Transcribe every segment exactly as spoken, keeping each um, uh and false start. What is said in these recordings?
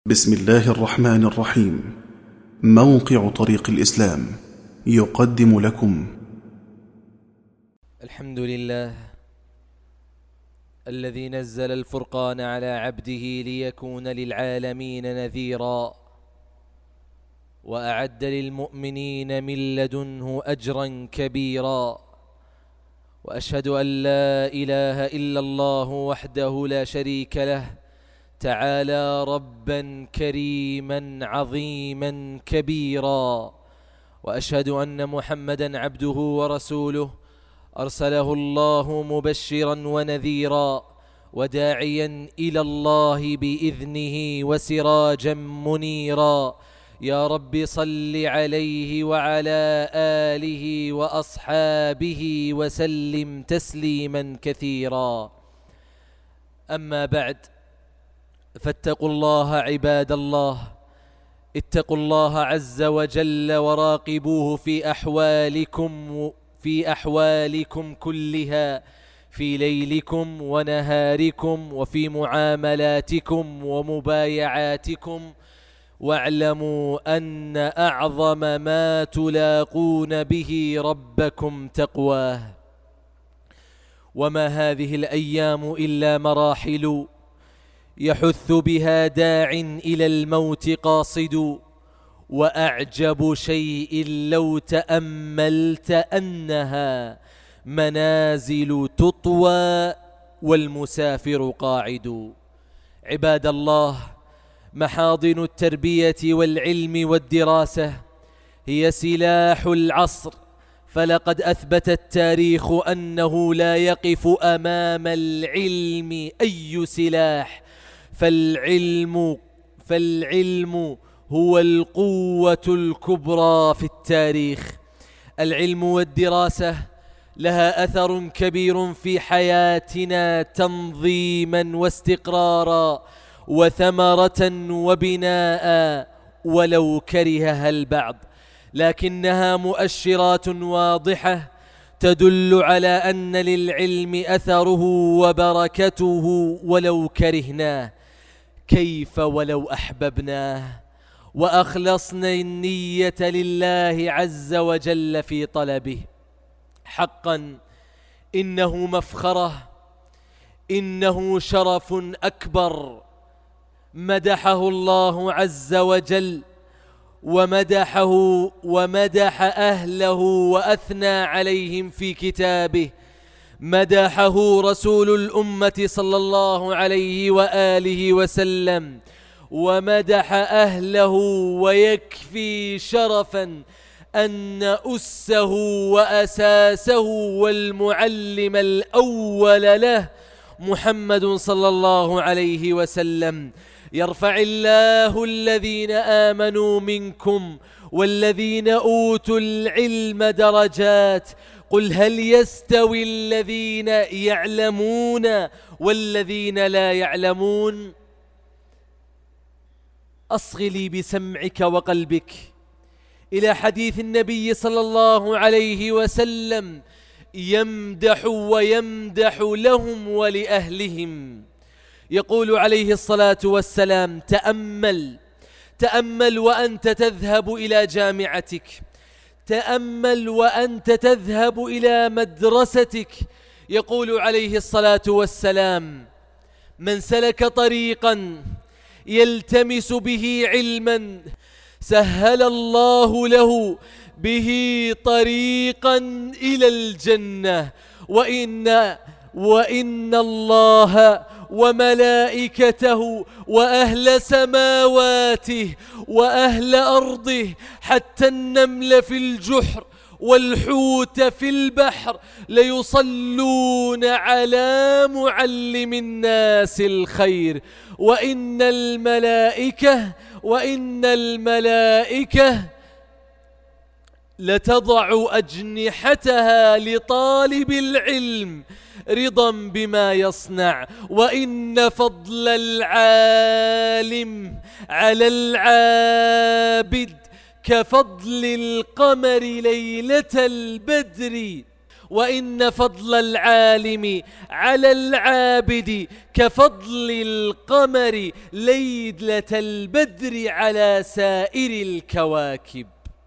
بسم الله الرحمن الرحيم. موقع طريق الإسلام يقدم لكم الحمد لله الذي نزل الفرقان على عبده ليكون للعالمين نذيرا، وأعد للمؤمنين من لدنه أجرا كبيرا. وأشهد أن لا إله إلا الله وحده لا شريك له، تعالى ربا كريما عظيما كبيرا. وأشهد أن محمدا عبده ورسوله، أرسله الله مبشرا ونذيرا وداعيا إلى الله بإذنه وسراجا منيرا. يا رب صل عليه وعلى آله وأصحابه وسلم تسليما كثيرا. أما بعد، فاتقوا الله عباد الله، اتقوا الله عز وجل وراقبوه في أحوالكم في أحوالكم كلها، في ليلكم ونهاركم وفي معاملاتكم ومبايعاتكم، واعلموا أن أعظم ما تلاقون به ربكم تقواه. وما هذه الأيام إلا مراحل يحث بها داع إلى الموت قاصد، وأعجب شيء لو تأملت أنها منازل تطوى والمسافر قاعد. عباد الله، محاضن التربية والعلم والدراسة هي سلاح العصر، فلقد أثبت التاريخ أنه لا يقف أمام العلم أي سلاح، فالعلم فالعلم هو القوة الكبرى في التاريخ. العلم والدراسة لها أثر كبير في حياتنا تنظيما واستقرارا وثمرة وبناء، ولو كرهها البعض، لكنها مؤشرات واضحة تدل على أن للعلم أثره وبركته ولو كرهناه، كيف ولو أحببناه وأخلصنا النية لله عز وجل في طلبه. حقا إنه مفخرة، إنه شرف أكبر مدحه الله عز وجل، ومدحه ومدح أهله وأثنى عليهم في كتابه. مدحه رسول الأمة صلى الله عليه وآله وسلم ومدح أهله، ويكفي شرفا أن أسه وأساسه والمعلم الأول له محمد صلى الله عليه وسلم. يرفع الله الذين آمنوا منكم والذين أوتوا العلم درجات، قل هل يستوي الذين يعلمون والذين لا يعلمون؟ أصغ لي بسمعك وقلبك إلى حديث النبي صلى الله عليه وسلم يمدح ويمدح لهم ولأهلهم. يقول عليه الصلاة والسلام: تأمل تأمل وأنت تذهب إلى جامعتك، تأمل وأنت تذهب إلى مدرستك. يقول عليه الصلاة والسلام: من سلك طريقا يلتمس به علما سهل الله له به طريقا إلى الجنة، وإن وإن الله وملائكته وأهل سماواته وأهل أرضه حتى النمل في الجحر والحوت في البحر ليصلون على معلم الناس الخير، وإن الملائكة وإن الملائكة لتضع أجنحتها لطالب العلم رضا بما يصنع، وإن فضل العالم على العابد كفضل القمر ليلة البدر، وإن فضل العالم على العابد كفضل القمر ليلة البدر على سائر الكواكب.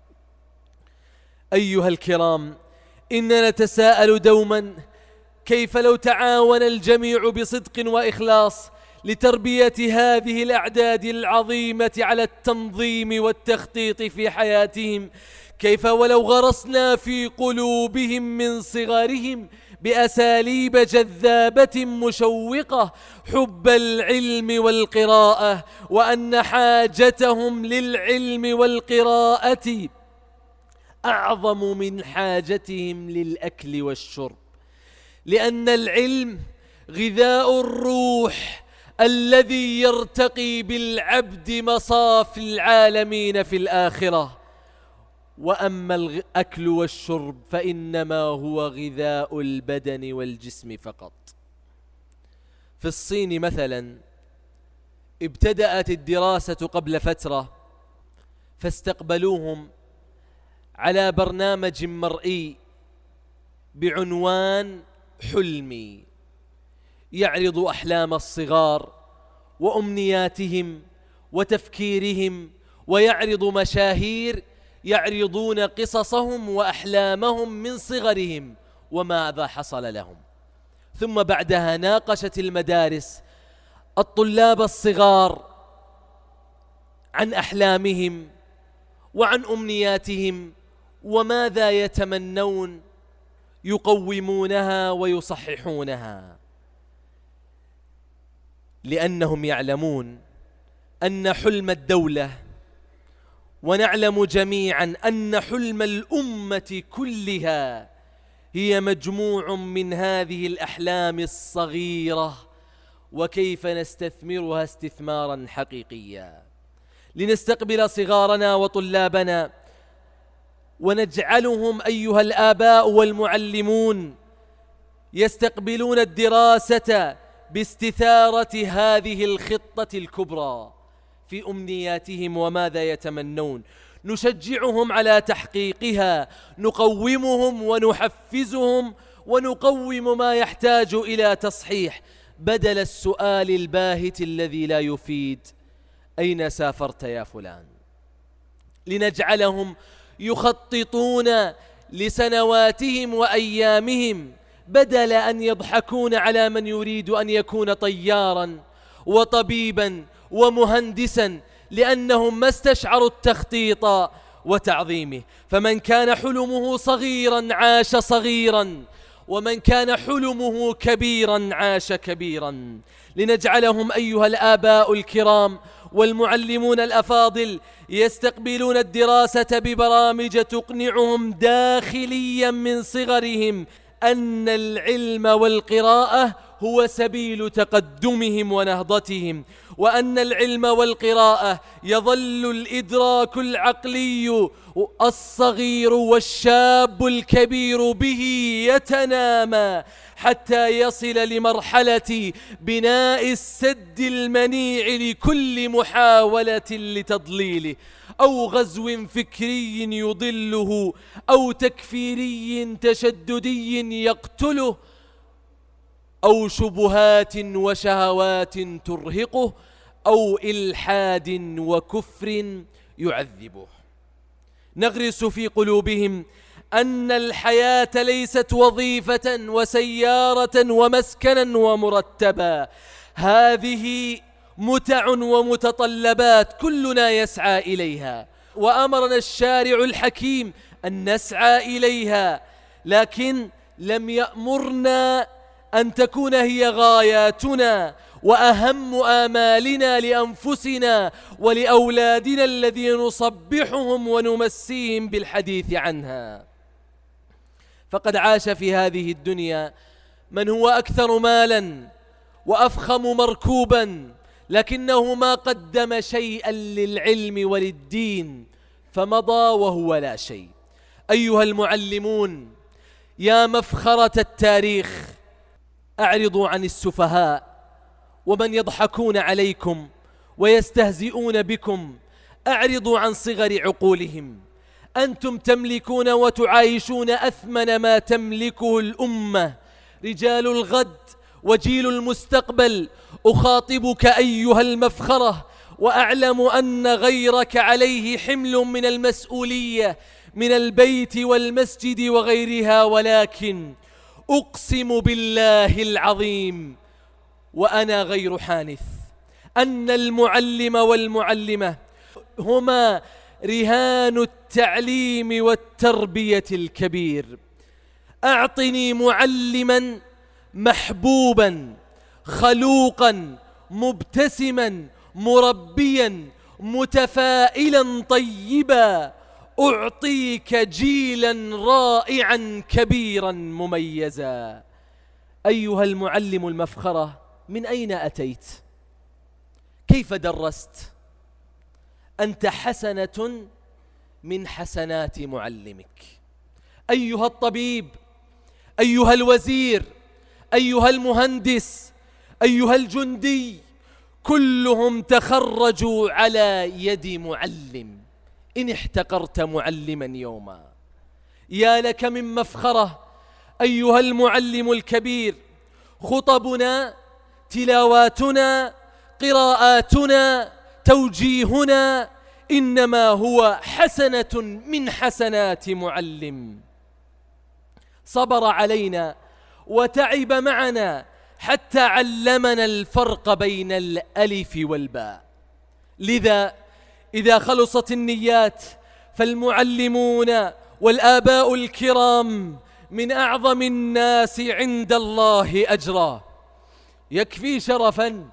أيها الكرام، إننا نتساءل دوما كيف لو تعاون الجميع بصدق وإخلاص لتربية هذه الأعداد العظيمة على التنظيم والتخطيط في حياتهم، كيف ولو غرسنا في قلوبهم من صغرهم بأساليب جذابة مشوقة حب العلم والقراءة، وأن حاجتهم للعلم والقراءة أعظم من حاجتهم للأكل والشرب، لأن العلم غذاء الروح الذي يرتقي بالعبد مصاف العالمين في الآخرة، وأما الأكل والشرب فإنما هو غذاء البدن والجسم فقط. في الصين مثلا ابتدأت الدراسة قبل فترة، فاستقبلوهم على برنامج مرئي بعنوان حلمي، يعرض أحلام الصغار وأمنياتهم وتفكيرهم، ويعرض مشاهير يعرضون قصصهم وأحلامهم من صغرهم وماذا حصل لهم. ثم بعدها ناقشت المدارس الطلاب الصغار عن أحلامهم وعن أمنياتهم وماذا يتمنون، يقومونها ويصححونها، لأنهم يعلمون أن حلم الدولة، ونعلم جميعا أن حلم الأمة كلها هي مجموع من هذه الأحلام الصغيرة، وكيف نستثمرها استثمارا حقيقيا لنستقبل صغارنا وطلابنا ونجعلهم أيها الآباء والمعلمون يستقبلون الدراسة باستثارة هذه الخطة الكبرى في أمنياتهم وماذا يتمنون، نشجعهم على تحقيقها، نقومهم ونحفزهم ونقوم ما يحتاج إلى تصحيح، بدل السؤال الباهت الذي لا يفيد: أين سافرت يا فلان؟ لنجعلهم يخططون لسنواتهم وأيامهم، بدل أن يضحكون على من يريد أن يكون طياراً وطبيباً ومهندساً، لأنهم ما استشعروا التخطيط وتعظيمه. فمن كان حلمه صغيراً عاش صغيراً، ومن كان حلمه كبيراً عاش كبيراً. لنجعلهم أيها الآباء الكرام والمعلمون الأفاضل يستقبلون الدراسة ببرامج تقنعهم داخليا من صغرهم أن العلم والقراءة هو سبيل تقدمهم ونهضتهم، وأن العلم والقراءة يظل الإدراك العقلي الصغير والشاب الكبير به يتنامى حتى يصل لمرحلة بناء السد المنيع لكل محاولة لتضليله، أو غزو فكري يضله، أو تكفيري تشددي يقتله، أو شبهات وشهوات ترهقه، أو إلحاد وكفر يعذبه. نغرس في قلوبهم أن الحياة ليست وظيفة وسيارة ومسكنا ومرتبا، هذه متع ومتطلبات كلنا يسعى إليها، وأمرنا الشارع الحكيم أن نسعى إليها، لكن لم يأمرنا أن تكون هي غاياتنا وأهم آمالنا لأنفسنا ولأولادنا الذين نصبحهم ونمسيهم بالحديث عنها. فقد عاش في هذه الدنيا من هو أكثر مالا وأفخم مركوبا، لكنه ما قدم شيئا للعلم وللدين، فمضى وهو لا شيء. أيها المعلمون يا مفخرة التاريخ، أعرضوا عن السفهاء ومن يضحكون عليكم ويستهزئون بكم، أعرضوا عن صغر عقولهم، أنتم تملكون وتعايشون أثمن ما تملكه الأمة، رجال الغد وجيل المستقبل. أخاطبك أيها المفخرة وأعلم أن غيرك عليه حمل من المسؤولية من البيت والمسجد وغيرها، ولكن أقسم بالله العظيم وأنا غير حانث أن المعلم والمعلمة هما رهان التعليم والتربية الكبير. أعطني معلما محبوبا خلوقا مبتسما مربيا متفائلا طيبا، أعطيك جيلا رائعا كبيرا مميزا. أيها المعلم المفخرة، من أين أتيت؟ كيف درست؟ أنت حسنة من حسنات معلمك. أيها الطبيب، أيها الوزير، أيها المهندس، أيها الجندي، كلهم تخرجوا على يد معلم. إن احتقرت معلما يوما، يا لك من مفخرة أيها المعلم الكبير. خطبنا، تلاواتنا، قراءاتنا، توجيهنا إنما هو حسنة من حسنات معلم. صبر علينا وتعب معنا حتى علمنا الفرق بين الألف والباء. لذا إذا خلصت النيات فالمعلمون والآباء الكرام من أعظم الناس عند الله أجرا. يكفي شرفا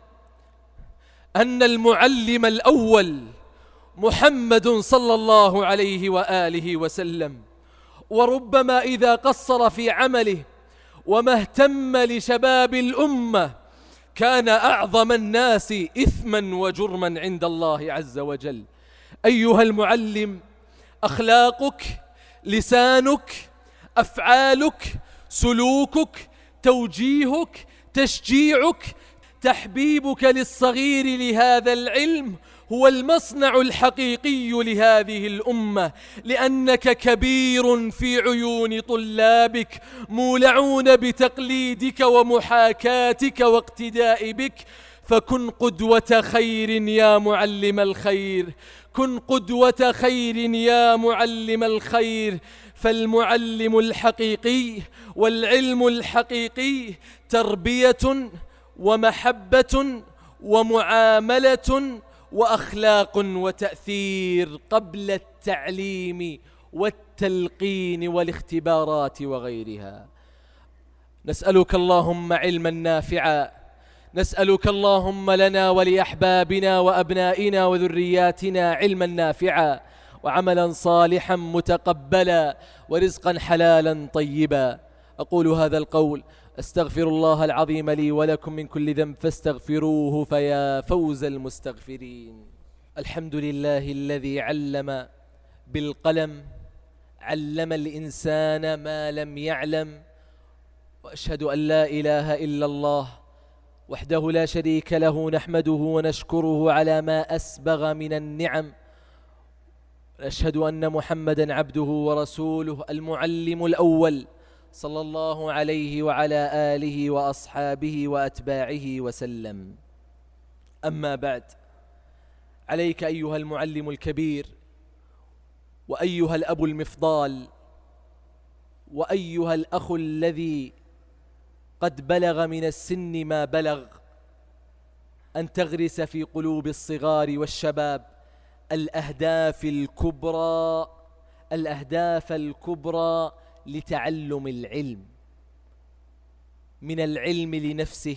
أن المعلم الأول محمد صلى الله عليه وآله وسلم، وربما إذا قصر في عمله وما اهتم لشباب الأمة كان أعظم الناس إثما وجرما عند الله عز وجل. أيها المعلم، أخلاقك، لسانك، أفعالك، سلوكك، توجيهك، تشجيعك، تحبيبك للصغير لهذا العلم هو المصنع الحقيقي لهذه الأمة، لأنك كبير في عيون طلابك مولعون بتقليدك ومحاكاتك واقتداء بك. فكن قدوة خير يا معلم الخير، كن قدوة خير يا معلم الخير. فالمعلم الحقيقي والعلم الحقيقي تربية ومحبة ومعاملة وأخلاق وتأثير قبل التعليم والتلقين والاختبارات وغيرها. نسألك اللهم علما نافعا، نسألك اللهم لنا ولأحبابنا وأبنائنا وذرياتنا علما نافعا وعملا صالحا متقبلا ورزقا حلالا طيبا. أقول هذا القول أستغفر الله العظيم لي ولكم من كل ذنب فاستغفروه فيا فوز المستغفرين. الحمد لله الذي علم بالقلم، علم الإنسان ما لم يعلم، وأشهد أن لا إله إلا الله وحده لا شريك له نحمده ونشكره على ما أسبغ من النعم. أشهد أن محمدا عبده ورسوله المعلم الأول صلى الله عليه وعلى آله وأصحابه وأتباعه وسلم. أما بعد، عليك أيها المعلم الكبير وأيها الأب المفضال وأيها الأخ الذي قد بلغ من السن ما بلغ أن تغرس في قلوب الصغار والشباب الأهداف الكبرى، الأهداف الكبرى لتعلم العلم، من العلم لنفسه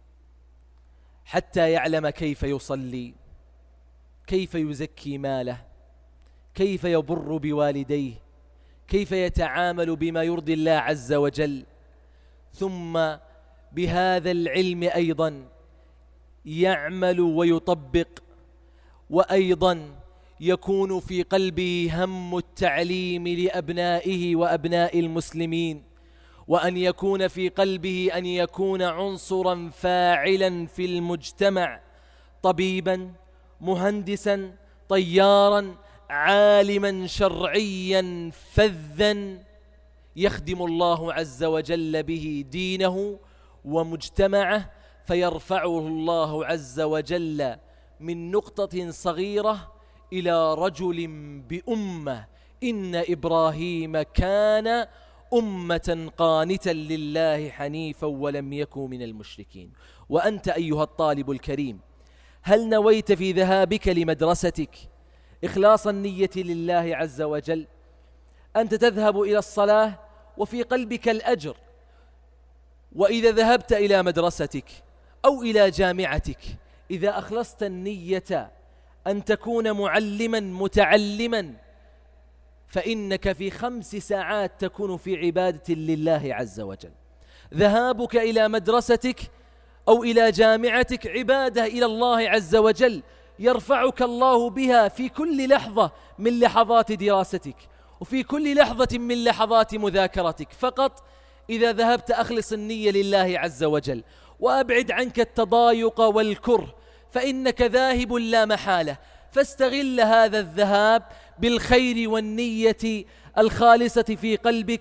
حتى يعلم كيف يصلي، كيف يزكي ماله، كيف يبر بوالديه، كيف يتعامل بما يرضي الله عز وجل. ثم بهذا العلم أيضا يعمل ويطبق، وأيضا يكون في قلبه هم التعليم لأبنائه وأبناء المسلمين، وأن يكون في قلبه أن يكون عنصرا فاعلا في المجتمع، طبيبا، مهندسا، طيارا، عالما شرعيا فذا يخدم الله عز وجل به دينه ومجتمعه، فيرفعه الله عز وجل من نقطة صغيرة إلى رجل بأمة. إن إبراهيم كان أمة قانتا لله حنيفا ولم يكن من المشركين. وأنت أيها الطالب الكريم، هل نويت في ذهابك لمدرستك إخلاص النية لله عز وجل؟ أنت تذهب إلى الصلاة وفي قلبك الأجر، وإذا ذهبت إلى مدرستك أو إلى جامعتك إذا أخلصت النية أن تكون معلما متعلما فإنك في خمس ساعات تكون في عبادة لله عز وجل. ذهابك إلى مدرستك أو إلى جامعتك عبادة إلى الله عز وجل، يرفعك الله بها في كل لحظة من لحظات دراستك وفي كل لحظة من لحظات مذاكرتك. فقط إذا ذهبت أخلص النية لله عز وجل وأبعد عنك التضايق والكره، فإنك ذاهب لا محالة. فاستغل هذا الذهاب بالخير والنية الخالصة في قلبك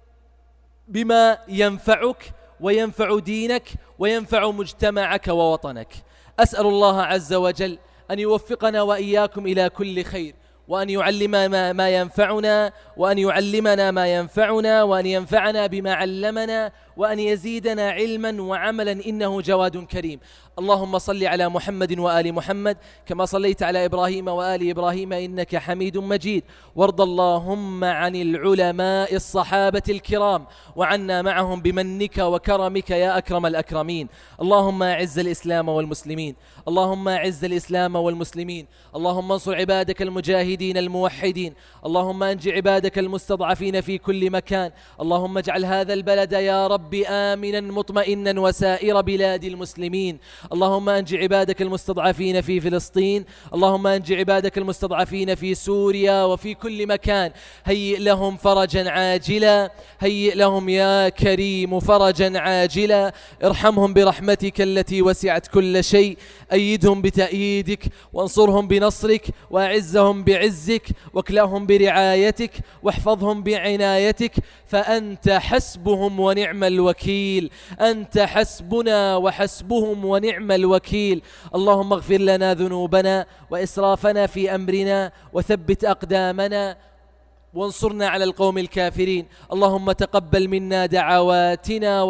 بما ينفعك وينفع دينك وينفع مجتمعك ووطنك. أسأل الله عز وجل أن يوفقنا وإياكم إلى كل خير، وأن يعلمنا ما ينفعنا وأن يعلمنا ما ينفعنا وأن ينفعنا بما علمنا وأن يزيدنا علما وعملا، إنه جواد كريم. اللهم صل على محمد وآل محمد كما صليت على إبراهيم وآل إبراهيم إنك حميد مجيد. وارض اللهم عن العلماء الصحابة الكرام وعنا معهم بمنك وكرمك يا أكرم الأكرمين. اللهم أعز الإسلام والمسلمين، اللهم أعز الإسلام والمسلمين، اللهم انصر عبادك المجاهدين الموحدين، اللهم أنج عبادك المستضعفين في كل مكان، اللهم اجعل هذا البلد يا رب آمنا مطمئنا وسائر بلاد المسلمين، اللهم أنج عبادك المستضعفين في فلسطين، اللهم أنج عبادك المستضعفين في سوريا وفي كل مكان، هيئ لهم فرجا عاجلا، هيئ لهم يا كريم فرجا عاجلا، ارحمهم برحمتك التي وسعت كل شيء، أيدهم بتأييدك وانصرهم بنصرك وأعزهم بعزك واكلهم برعايتك واحفظهم بعنايتك، فأنت حسبهم ونعم الوكيل، أنت حسبنا وحسبهم ونعم الوكيل. اللهم اغفر لنا ذنوبنا وإسرافنا في أمرنا وثبت أقدامنا وانصرنا على القوم الكافرين. اللهم تقبل منا دعواتنا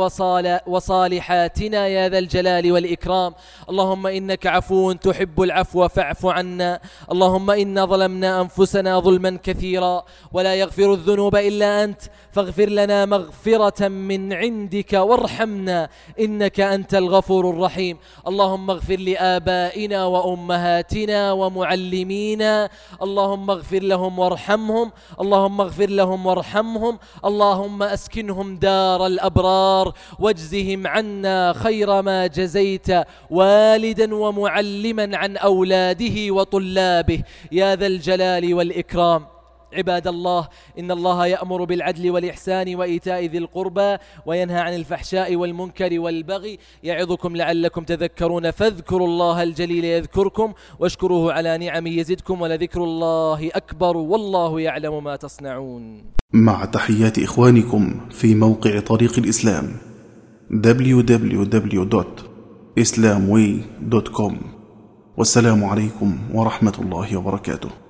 وصالحاتنا يا ذا الجلال والإكرام. اللهم إنك عفو تحب العفو فاعف عنا. اللهم إنا ظلمنا أنفسنا ظلما كثيرا ولا يغفر الذنوب إلا أنت، فاغفر لنا مغفرة من عندك وارحمنا إنك أنت الغفور الرحيم. اللهم اغفر لآبائنا وأمهاتنا ومعلمينا، اللهم اغفر لهم وارحمهم، اللهم اغفر لهم وارحمهم، اللهم أسكنهم دار الأبرار واجزهم عنا خير ما جزيت والدا ومعلما عن أولاده وطلابه يا ذا الجلال والإكرام. عباد الله، إن الله يأمر بالعدل والإحسان وإيتاء ذي القربى وينهى عن الفحشاء والمنكر والبغي يعظكم لعلكم تذكرون، فاذكروا الله الجليل يذكركم واشكروه على نعمه يزدكم ولذكر الله أكبر والله يعلم ما تصنعون. مع تحيات إخوانكم في موقع طريق الإسلام دبليو دبليو دبليو دوت إسلام واي دوت كوم، والسلام عليكم ورحمة الله وبركاته.